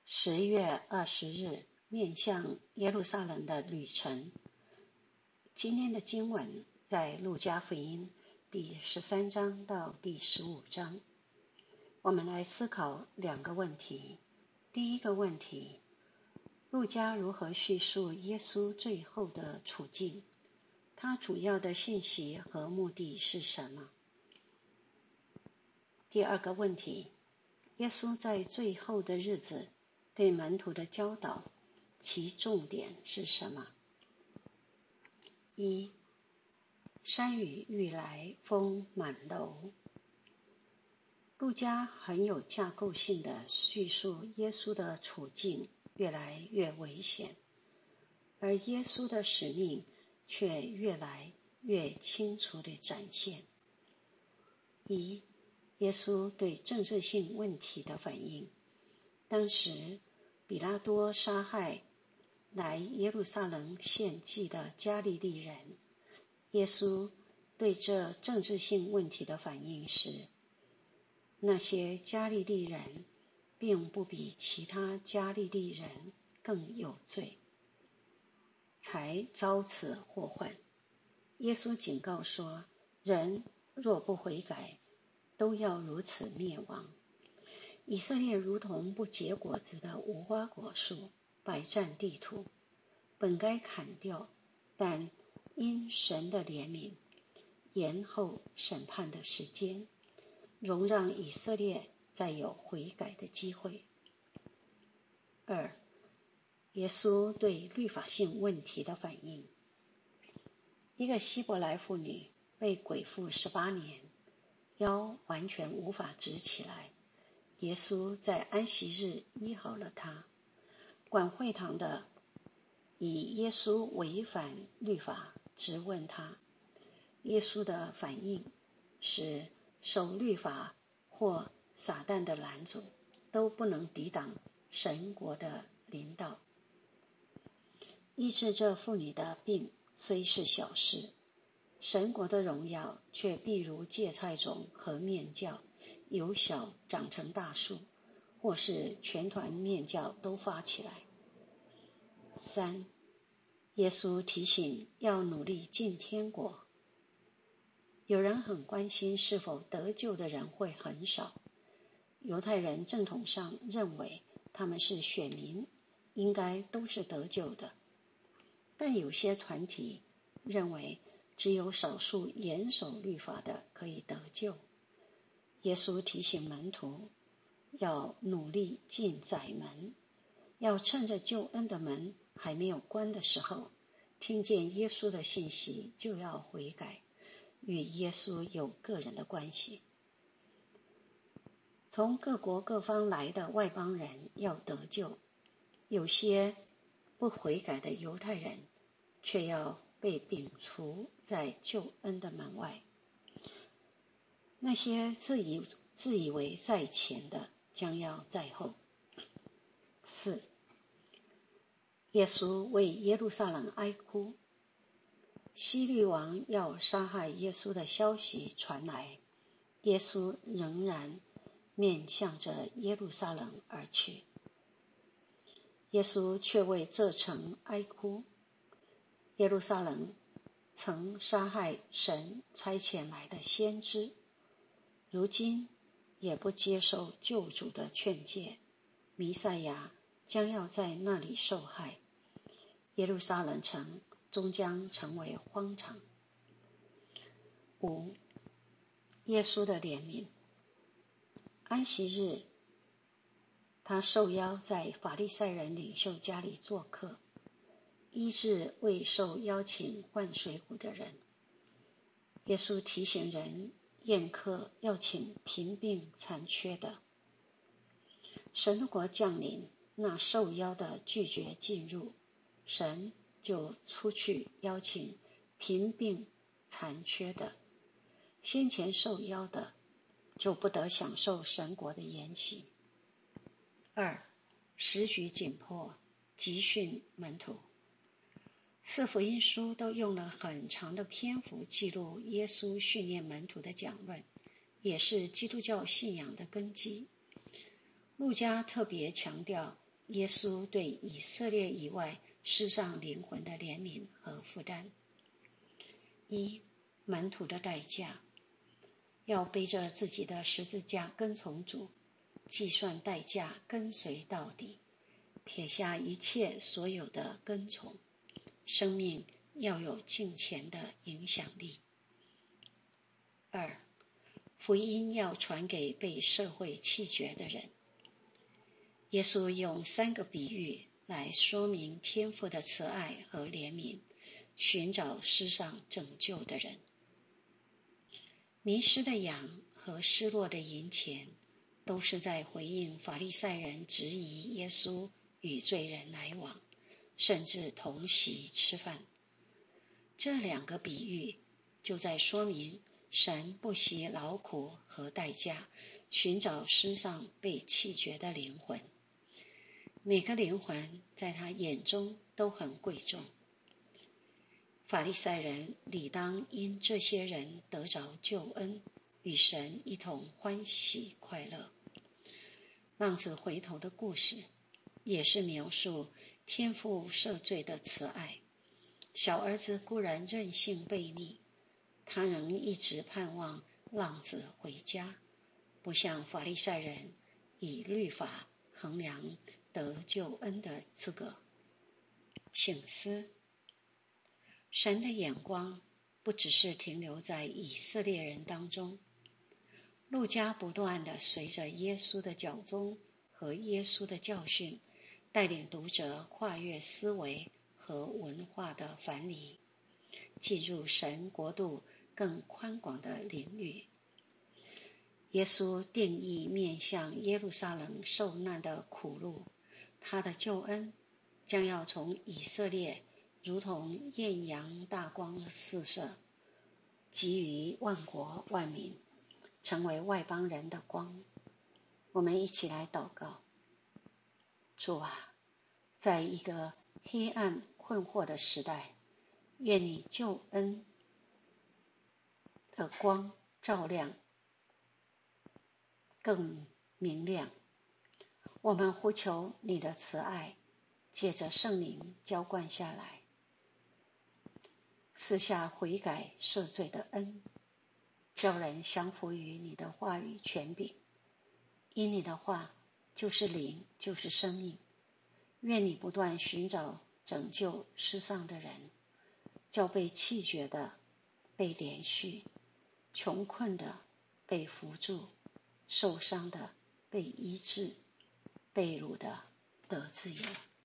10月20日，面向耶路撒冷的旅程。今天的经文在路加福音第13章到第15章。我们来思考两个问题。第一个问题，路加如何叙述耶稣最后的处境？他主要的信息和目的是什么？第二个问题，耶稣在最后的日子对门徒的教导，其重点是什么？一、山雨欲来风满楼。路加很有架构性地叙述耶稣的处境越来越危险，而耶稣的使命却越来越清楚地展现。一、耶稣对政治性问题的反应。当时比拉多杀害来耶路撒冷献祭的加利利人，耶稣对这政治性问题的反应是，那些加利利人并不比其他加利利人更有罪，才遭此祸患。耶稣警告说，人若不悔改，都要如此灭亡。以色列如同不结果子的无花果树，摆占地土，本该砍掉，但因神的怜悯，延后审判的时间，容让以色列再有悔改的机会。二、耶稣对律法性问题的反应。一个希伯来妇女被鬼附18年，腰完全无法直起来，耶稣在安息日医好了她。管会堂的以耶稣违反律法质问他，耶稣的反应是守律法或撒旦的拦阻都不能抵挡神国的临到。医治这妇女的病虽是小事，神国的荣耀却必如芥菜种和面酵，由小长成大树，或是全团面酵都发起来。3. 耶稣提醒要努力进天国。有人很关心是否得救的人会很少。犹太人正统上认为他们是选民，应该都是得救的。但有些团体认为只有少数严守律法的可以得救。耶稣提醒门徒要努力进窄门，要趁着救恩的门还没有关的时候，听见耶稣的信息就要悔改，与耶稣有个人的关系。从各国各方来的外邦人要得救，有些不悔改的犹太人却要被摒除在救恩的门外。那些自以为在前的将要在后。4. 耶稣为耶路撒冷哀哭。希律王要杀害耶稣的消息传来，耶稣仍然面向着耶路撒冷而去。耶稣却为这城哀哭。耶路撒冷曾杀害神差遣来的先知，如今也不接受救主的劝诫，弥赛亚将要在那里受害，耶路撒冷城终将成为荒场。5. 耶稣的怜悯。安息日，他受邀在法利赛人领袖家里做客，医治未受邀请换水谷的人。耶稣提醒人宴客要请贫病残缺的。神的国降临，那受邀的拒绝进入，神就出去邀请贫病残缺的。先前受邀的就不得享受神国的筵席。2. 时局紧迫，急训门徒。4福音书都用了很长的篇幅记录耶稣训练门徒的讲论，也是基督教信仰的根基。路加特别强调耶稣对以色列以外世上灵魂的怜悯和负担。一、门徒的代价，要背着自己的十字架跟从主，计算代价跟随到底，撇下一切所有的跟从，生命要有敬虔的影响力。二、福音要传给被社会弃绝的人。耶稣用3个比喻来说明天父的慈爱和怜悯，寻找世上拯救的人。迷失的羊和失落的银钱，都是在回应法利赛人质疑耶稣与罪人来往，甚至同席吃饭。这2个比喻就在说明神不惜劳苦和代价，寻找世上被弃绝的灵魂。每个灵魂在他眼中都很贵重。法利赛人理当因这些人得着救恩，与神一同欢喜快乐。浪子回头的故事也是描述天父赦罪的慈爱。小儿子固然任性悖逆，他仍一直盼望浪子回家，不像法利赛人以律法衡量得救恩的资格。省思，神的眼光不只是停留在以色列人当中，路加不断地随着耶稣的脚踪和耶稣的教训，带领读者跨越思维和文化的藩篱，进入神国度更宽广的领域。耶稣定义面向耶路撒冷受难的苦路，他的救恩将要从以色列如同艳阳大光四射，给予万国万民，成为外邦人的光。我们一起来祷告。主啊，在一个黑暗困惑的时代，愿你救恩的光照亮更明亮。我们呼求你的慈爱，借着圣灵浇灌下来，赐下悔改赦罪的恩，叫人降服于你的话语权柄。因你的话就是灵，就是生命。愿你不断寻找拯救世上的人，叫被弃绝的被连续，穷困的被扶助，受伤的被医治，被掳的得自由。